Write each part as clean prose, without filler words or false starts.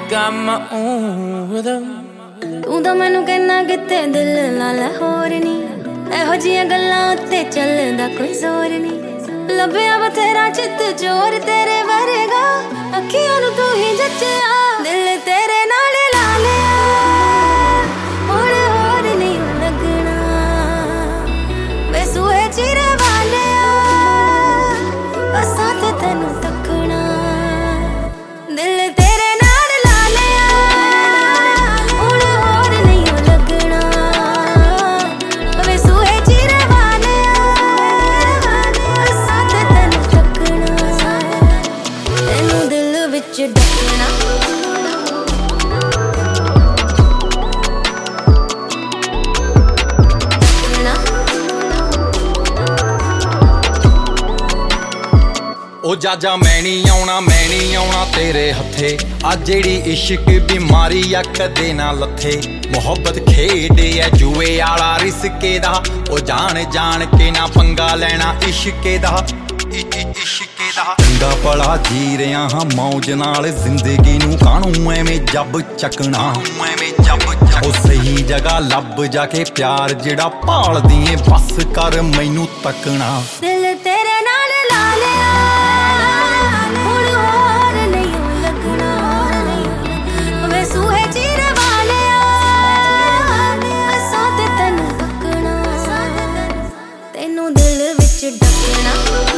got my own rhythm. तू तो मैनू कहना किते दिल नाल होर नी, एहो जियां गल्लां उत्ते चलदा कोई जोर नी। लभया बथेरा चित चोर तेरे वर्गा, अखियां नू तू ही जच्चिया, दिल तेरे नाल ला लिया, हुण होर नहीं लगना। वे सूहे चिर वालिया, असां ते तैनू तकना, दिल तेरे नाल ला लिया, हुण होर नहीं लगना। वे सूहे चिर वालिया, असां ते तैनू तकना, तैनू दिल विच डकना। ओ जाजा मैं नहीं आउणा तेरे हथे, आ जेड़ी इश्क बीमारी आ कदे ना लथे। मोहब्बत खेड है जुए आला रिसके दा, ओ जान जान के ना पंगा लेना इश्के दा, इश्के दा। चंगा भला जी रहा हाँ मौज नाल, जिंदगी नू कानू एवें जब चकना, ओ सही जगह लब जाके प्यार जेड़ा भाल दिए, बस कर मैनू तकना। दिल तेरे नाल ला लिया, हुण होर नहीं लगना। वे सूहे चिर वालिया, असां ते तैनू तकना, तैनू दिल विच डकना।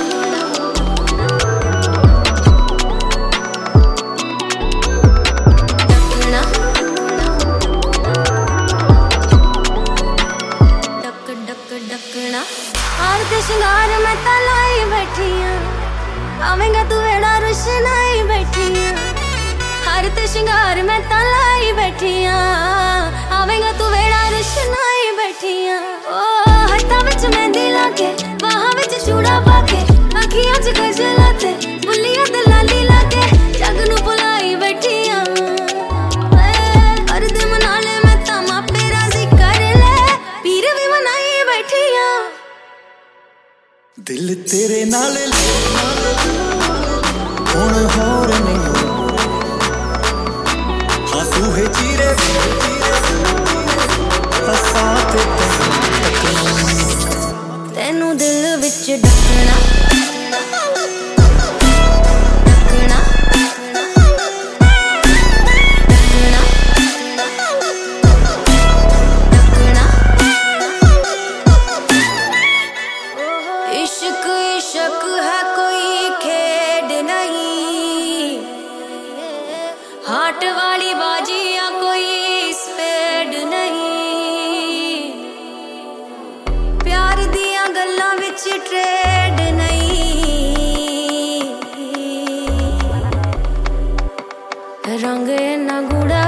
डकना हार ते शिंगार मैं तां लाई बैठी हां, आवेंगा तू वेड़ा रुशनाई बैठी हां। हार ते शिंगार मैं तां लाई बैठी हां, आवेंगा तू वेड़ा रुशनाई बैठी हां। ओ हत्थां विच मेहंदी लाके, बाहां विच चूड़ा पाके, अखियां च गजल ते बुल्लियां ते लाली लाके, जग नू भुलाई बैठी हां। हर दिन मना ले मैं तां मापे राजी कर ले, पीर भी मनाई बैठी हां। दिल तेरे नाल हुण होर नहीं, हाँ सूहे चीरे असां ते तकना, तैनू दिल विच डकना। इश्क इश्क है कोई खेड नहीं, हाट वाली बाजियां कोई स्पेड नहीं, प्यार दियां गल्लां विच ट्रेड नहीं। रंग इन्ना गूढ़ा